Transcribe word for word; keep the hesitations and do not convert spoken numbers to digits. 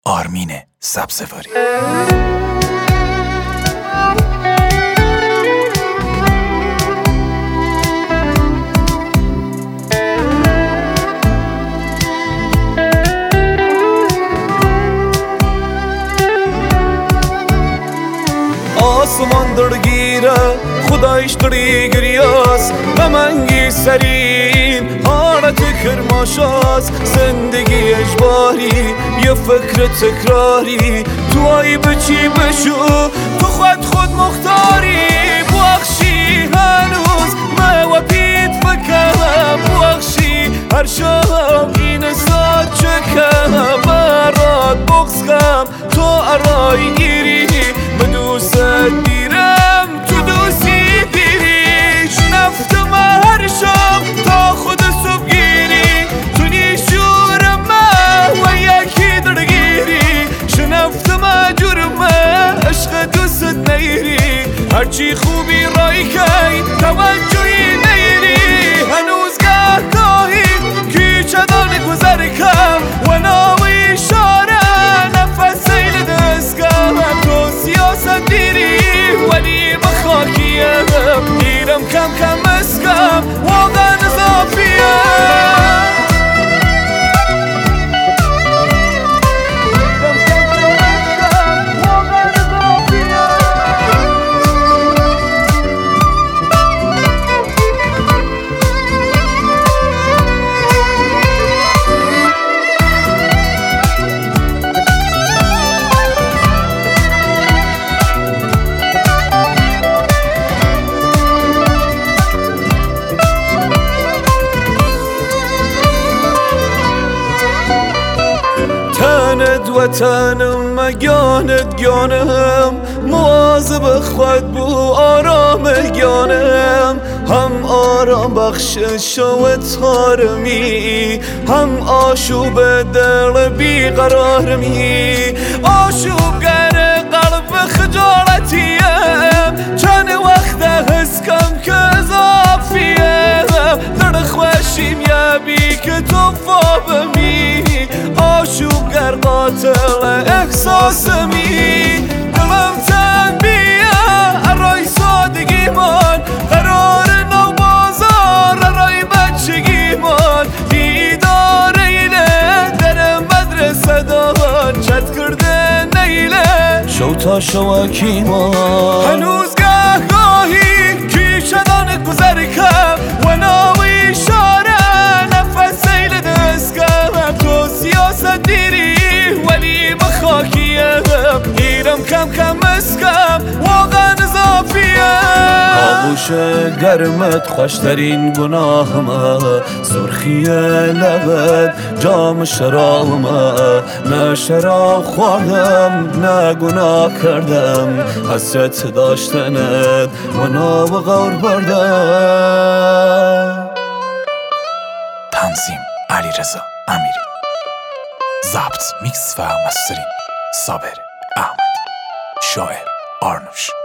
آرمین سبزواری. آسمان درگیره خدایش دری گریاس غمانگی سرین حالت کرماشاس زندگی اجباری یه فکر تکراری تو ای بچی بشو تو خود خود مختاری بخشی هنوز ما و پیت فکرم بخشی هر شب این ساعت چکم برات بغض کم تو ارای گیری دوست دیرم تو دوستی دیریش نفتم هر شب تا خود صبح گیری تو نیشورم و یکی درگیری شنفتم جرم عشق دوست نیری هرچی خوبی رای کی توجهی نیری هنوز گه گاهی کیچه دان گذر کم و ناوی شاره نفس سیل دست کم تو سیاست دیری ولی بخاکیم دیرم کم کم اسکم واقعا اضافیم تنت وطنم مگانت گانم مواظب خود بو آرام گانم هم آرام بخشش و تارمی هم آشوب دل بیقرارمی آشوبگر قلب خجالتیم چند وقت حس کم که اضافیم در خوشیم یبی که تو فابمی آشوبگر قاتل احساسمی دلم تنبیه ارای سادگی من قرار نو بازار ارای بچگی من دیدار ایله در مدرسه دان چت کرده نیله شو تا شواکی من هنوز گه گاهی کیچه دان گذر کم و ناوی شاره نفس سیل دست کم تو سیاست دیری ولی بخاکیم دیرم کم کم اسکم واقعا اضافیم آغوش گرمت خوشترین گناهمه سرخی لبت جام شرابمه نه شراب خوردم نه گناه کردم حسرت داشتنت و نا و غور بردم. تنظیم علیرضا امیری، ضبط میکس و مسترینگ صابر احمد، شاعر آرنوش.